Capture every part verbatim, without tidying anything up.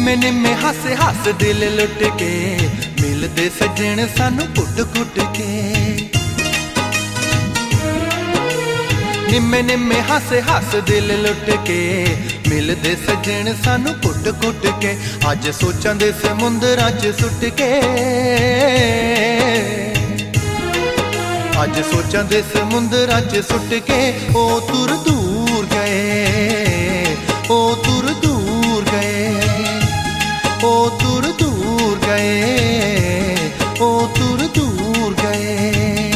निम्मे निम्मे हस हस दिल लुट के मिलदे सजण सानू कुट कुट के। निम्मे निम्मे हस हस दिल लुट के मिलदे सजण सानू कुट कुट के। अज सोचां दे समुंदरां च सुट के, अज सोचां दे समुंदरां च सुट के। ओ तुर दूर गए, ओ तुर दूर गए, ओ तुर दूर गए, ओ तुर दूर गए।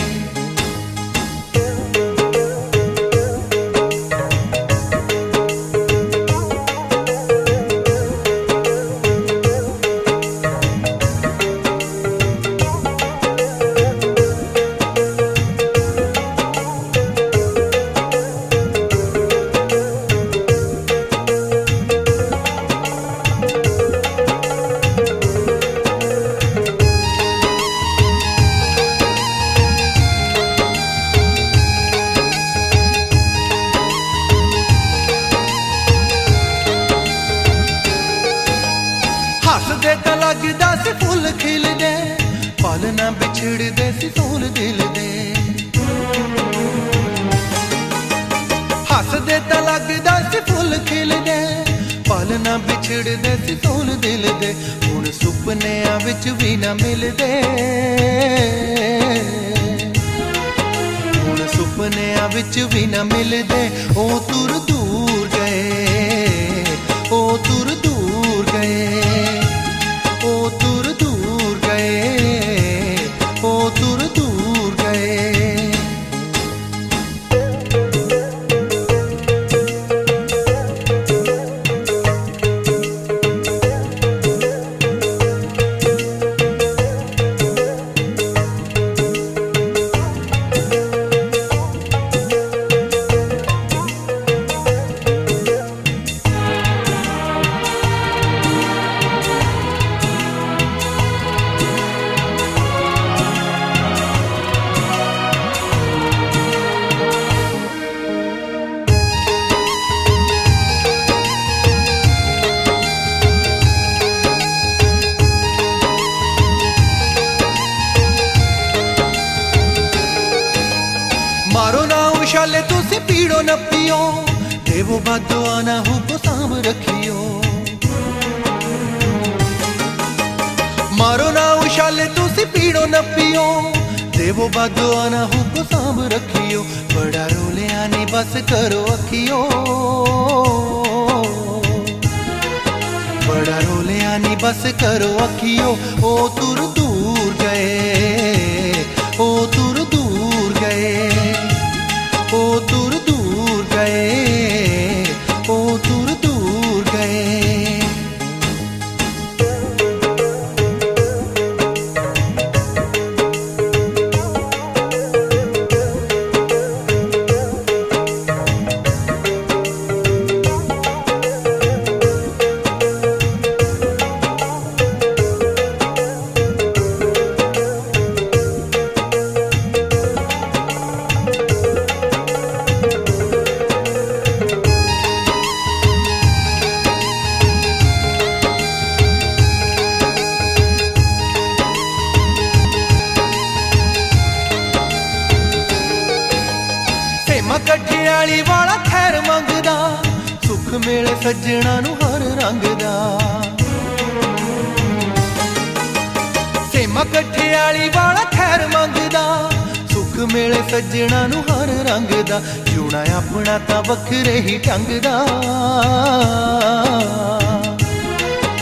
हसदे तां लगदा सी फुल खिलदे, पल ना बिछड़दे सी सोल दिल दे। हसदे तां लगदा सी फुल खिलदे, पल ना बिछड़दे सी सोल दिल दे। हुण सुपनियां विच भी ना मिलदे, हुण सुपनियां विच भी ना मिलदे। ओ तुर दूर गए, ओ तुर दूर गए, ओ तुर दूर गए, ओ तुर दूर गए। मारो ना उछाले तुसी पीड़ो न पियो, देवो बादो आना हुको साम रखियो। मारो ना उछाले तुसी पीड़ो न पियो, देवो बादो आना हुको साम रखियो। बड़ा रोले आनी बस करो अखियो, बड़ा रोले आनी बस करो अखियो। ओ तुर दूर गए, ओ तुर दूर गए, ओ तुर दूर गए, ओ तुर दूर गए। कठियाली वाला खैर मंगदा, सुख मिले सज्जणा नू हर रंग दा। सेमा कठियाली वाला खैर मंगदा, सुख मिले सज्जणा नू हर रंग दा। जूना अपना तां वखरे ही ढंग दा,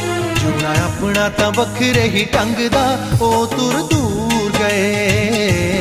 जूना अपना तां वखरे ही ढंग दा। ओ तुर दूर गए,